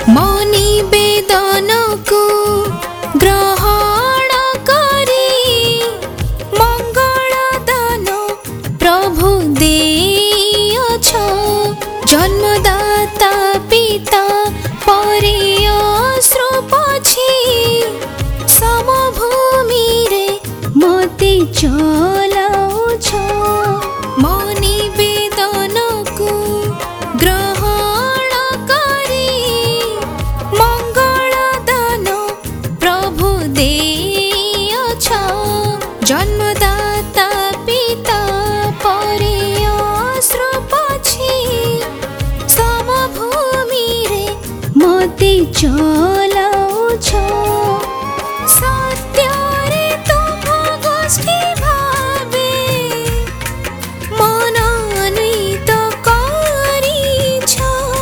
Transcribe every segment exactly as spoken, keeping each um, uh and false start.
ମୋ ନିବେଦନକୁ ଗ୍ରହଣ କରି ମଙ୍ଗଳ ଦାନ ପ୍ରଭୁ ଦେଇଅଛ। ଜନ୍ମଦାତା ପିତା ପରି ଅଶ୍ରୁ ପୋଛି ସମଭୂମିରେ ମୋତେ ଚଲାଉଛ। ମୋ ନିବେଦନକୁ ଗ୍ରହଣ କରି ମଙ୍ଗଳ ଦାନ ପ୍ରଭୁ ଦେଇଅଛ। ଜନ୍ମଦାତା ପିତା ପରି ଅଶ୍ରୁ ପୋଛି ସମଭୂମିରେ ମୋତେ ଚଲାଉଛ। ସତ୍ୟରେ ତୁମ ଗୋଷ୍ଠୀ ଭାବେ ମନୋନୀତ କରିଛ।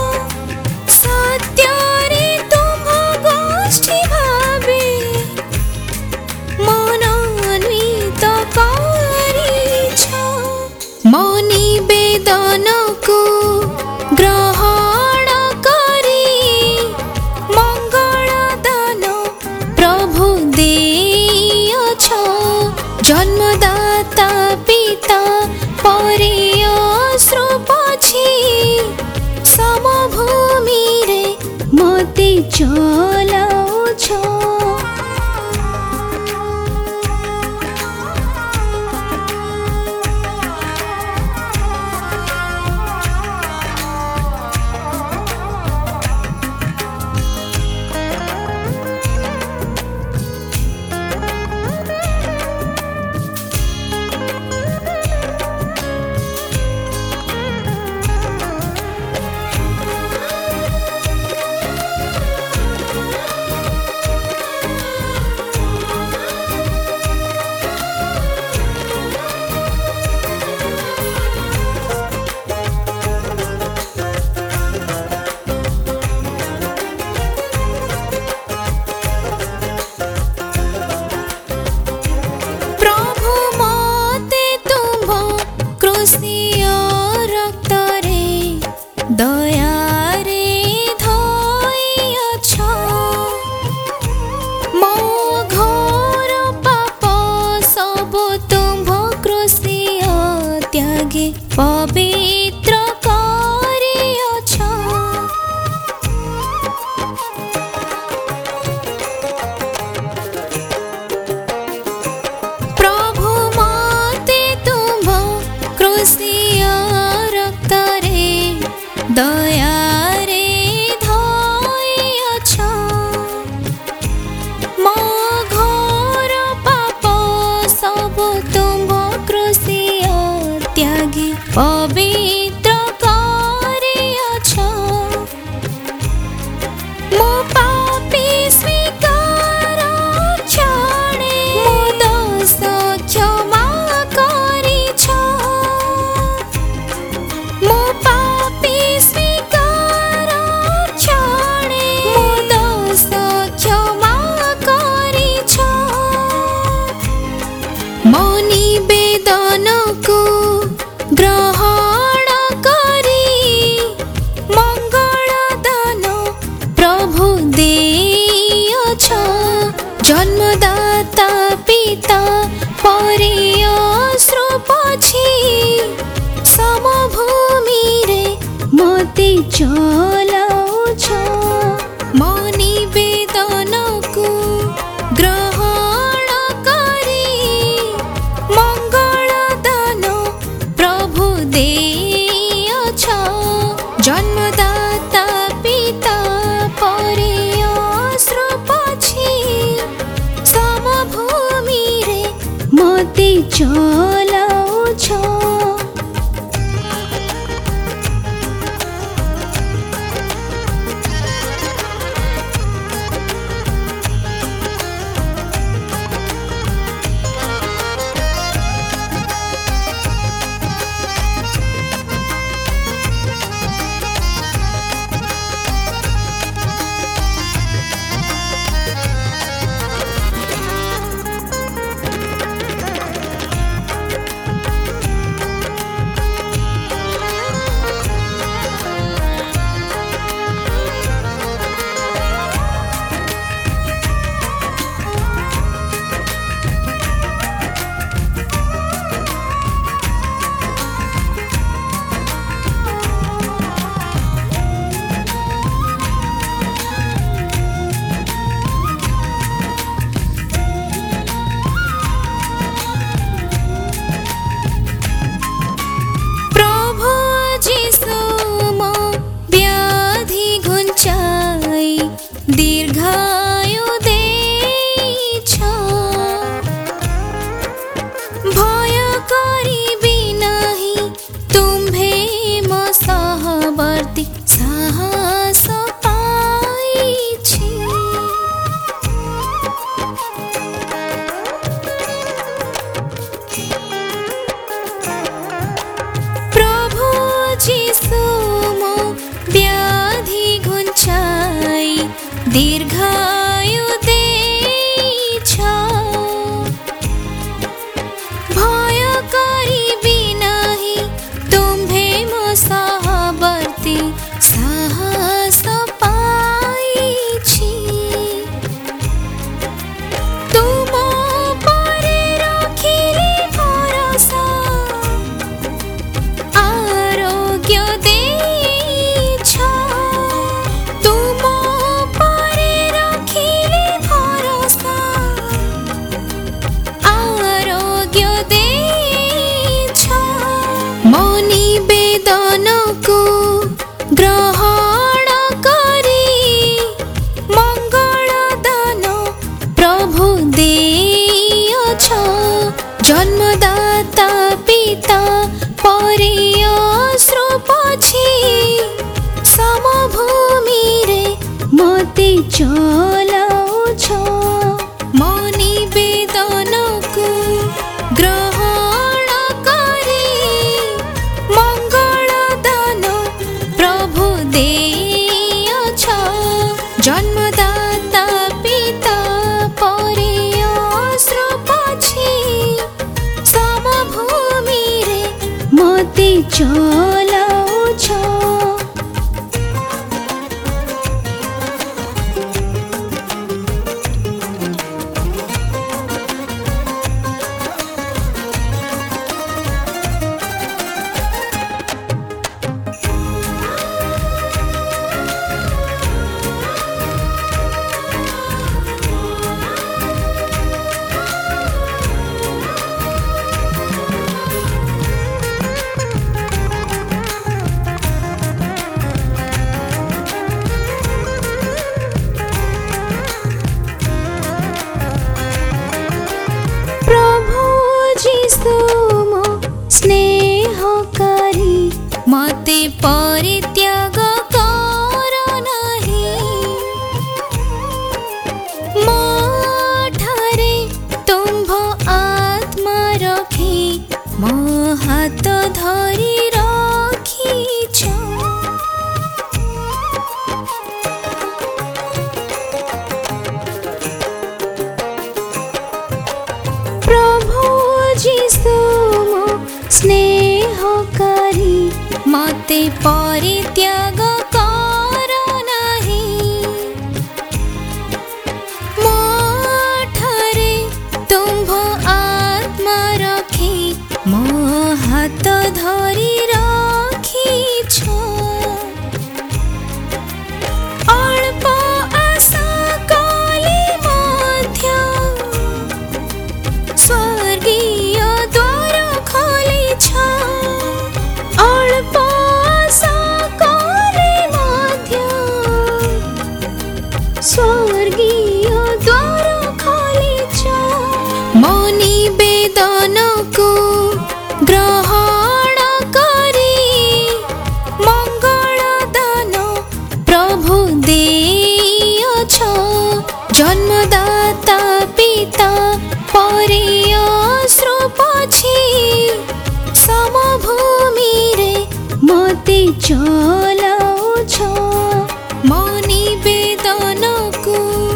ସତ୍ୟରେ ତୁମ ଗୋଷ୍ଠୀ ଭାବେ ମନୋନୀତ କରିଛ। ମୋ ନିବେଦନକୁ ଗ୍ରହଣ କରି ମଙ୍ଗଳ ଦାନ ପ୍ରଭୁ ଦେଇଅଛ। ଜନ୍ମଦାତା ପିତା ପରି ଅଶ୍ରୁ ପୋଛି ସମଭୂମିରେ ମୋତେ ଚଲାଉଛ। ପ୍ରଭୁ ମୋତେ ତୁମ୍ଭ କ୍ରୁଶିୟ ରକ୍ତରେ ଦୟାରେ ଧୋଇଅଛ। ମୋ ଘୋର ପାପ ସବୁ ତୁମ୍ଭ କ୍ରୁଶିୟ ତ୍ୟାଗେ ପବିତ୍ର କରିଅଛ। ପ୍ରଭୁ ମୋତେ ତୁମ୍ଭ କ୍ରୁଶିୟ ରକ୍ତରେ ଦୟାରେ ଧୋଇଅଛ। ମୋ ଘୋର ପାପ ସବୁ ତୁମ୍ଭ କ୍ରୁଶିୟ ତ୍ୟାଗେ ପବିତ୍ର କରିଅଛ। ମୋ ପାପୀ ସ୍ୱୀକାର କ୍ଷଣେ ମୋ ଦୋଷ କ୍ଷମା କରିଛ। ମୋ ପାପୀ ସ୍ୱୀକାର କ୍ଷଣେ ମୋ ଦୋଷ କ୍ଷମା କରିଛ। ମୋ ନିବେଦନକୁ ଗ୍ରହଣ କରି ମଙ୍ଗଳ ଦାନ ପ୍ରଭୁ ଦେଇଅଛ। ଜନ୍ମଦାତା ପିତା ପରି ଅଶ୍ରୁ ପୋଛି ସମଭୂମିରେ ମୋତେ ଚଲାଉଛ। ମୋ ନିବେଦନକୁ ଗ୍ରହଣ କରି ମଙ୍ଗଳ ଦାନ ପ୍ରଭୁ ଦେଇଅଛ। ଜନ୍ମଦାତା ପିତା ପରି ଅଶ୍ରୁ ପୋଛି ସମଭୂମିରେ ମୋତେ ଚଲାଉଛ। दीर्घायु देइछ भय करिबी नाही तुम्भे मो सहवर्ती साहस पाइछि तुम परे रखिले भरोसा आरोग्य देइछ तुम परे रखिले भरोसा आरोग्य देइछ मो निवेदनକୁ ग्रहण करी मंगल दान प्रभु देइछ जन्मदाता पिता परे अश्रु पछि समभूमि रे मते चलाउछ मो निवेदनକୁ ग्रहण करी मंगल दान प्रभु देइछ जन्मदाता पिता परे अश्रु पछि समभूमि रे मते चलाउछ प्रभु जीशु मो स्नेहकारी मते परित्याग कर नाही मो ठारे तुम्भ आत्मा रखी मो हाथ धरी रखिछ प्रभु जीशु मो स्नेहकारी मते परित्याग कर नाही मो ठारे तुम्भ आत्मा रखी मो हाथ धरी रखिछ अल्प आशा कले मध्य स्वर्गीय द्वार खोलिछ अल्प आशा कले मध्य स्वर्गीय द्वार खोलिछ मो निवेदनକୁ ग्रहण करी मंगल दान प्रभु देइछ जन्मदाता पिता परे अश्रु पछि समभूमि रे मते चलाउछ मो निवेदनକୁ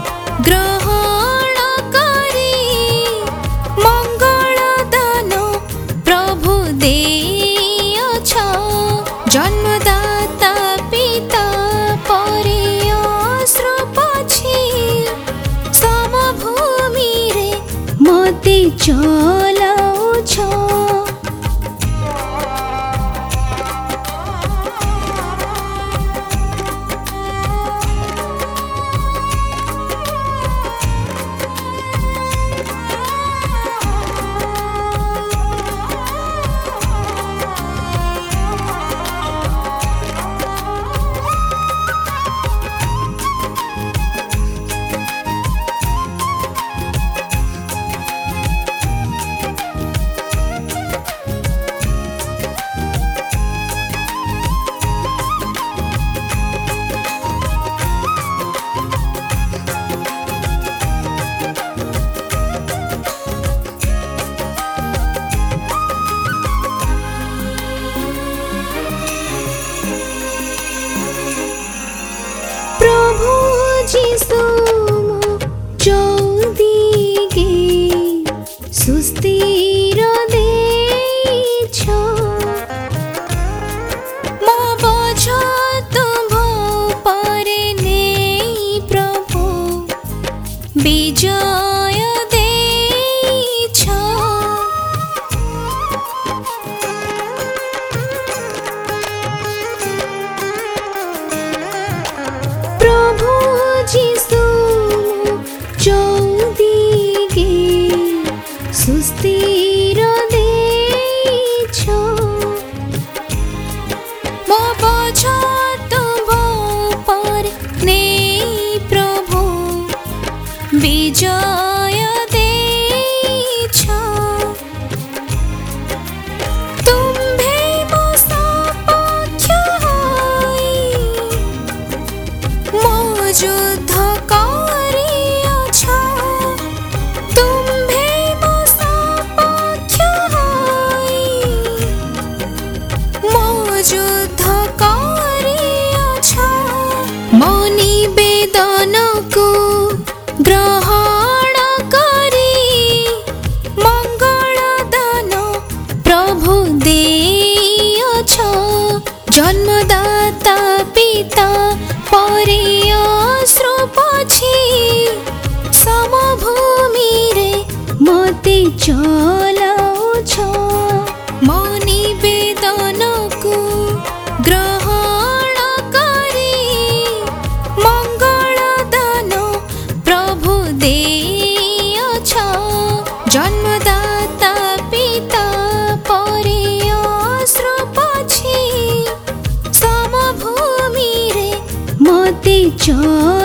ग्रहण करी मंगल दान प्रभु देइछ जन्मदाता पिता परे अश्रु पछि समभूमि रे मते चलाउछ जीशु मो चौदिगे सुस्थिर देछ मो बोझ तुम परे नेई प्रभु विजय देछ प्रभु जीशु मो चौदिगे सुस्थिर देछ मो बोझ तुम पर नेई प्रभु विजय देछ तुम्भे मो सपक्ष होई मो युद्ध करिअछ तुम्भे मो सपक्ष होई मो युद्ध करिअछ मो निवेदनକୁ ग्रहण करी मंगल दान प्रभु देइअछ जन्मदाता पिता परे अश्रु पछि समभूमि रे मते चलाउँछ मो निवेदनକୁ ग्रहण करी मंगल दान प्रभु देइअछ जन्मदाता पिता परे अश्रु पछि समभूमि रे मते च